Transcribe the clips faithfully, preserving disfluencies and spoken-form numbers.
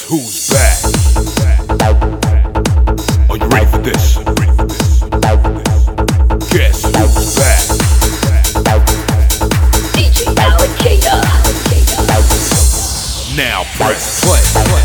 who's back? Are you ready for this? Guess who's back? D J Alligator. Now press play.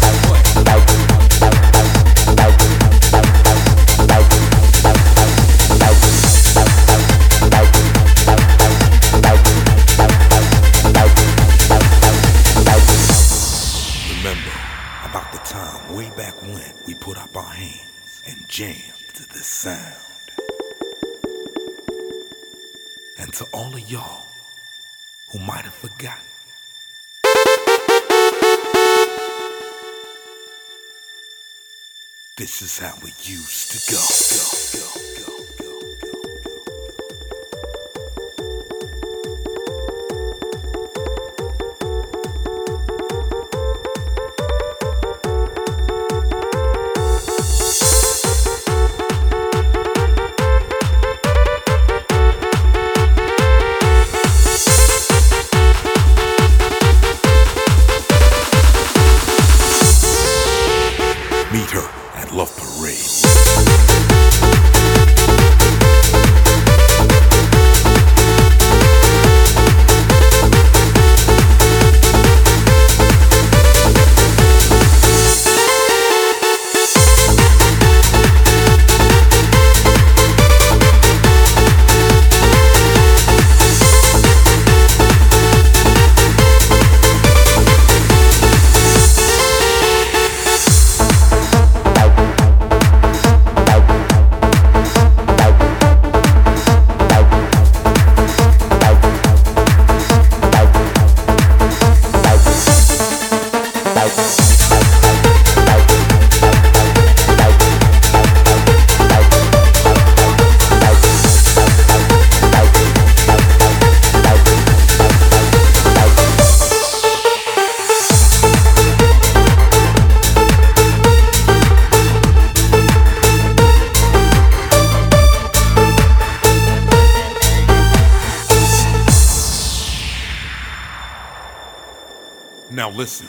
Remember about the time way back when we put up our hands and jammed to this sound. And to all of y'all who might have forgotten, this is how it used to go. Go, go, go, go, go, Meet her at Love Parade. Now listen,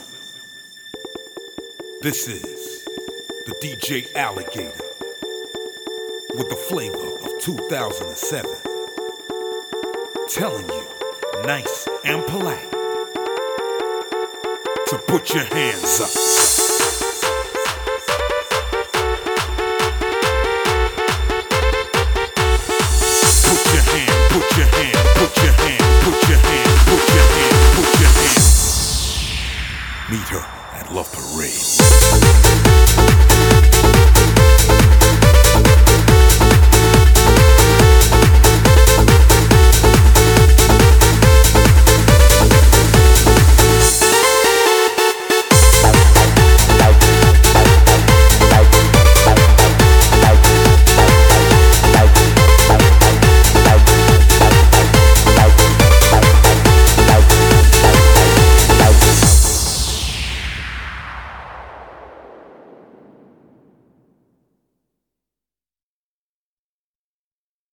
this is the D J Alligator with the flavor of two thousand seven, telling you nice and polite to put your hands up. Put your hand, put your hand, put your hand, put your hand, put your hand, put your hand. Meet her at Love Parade.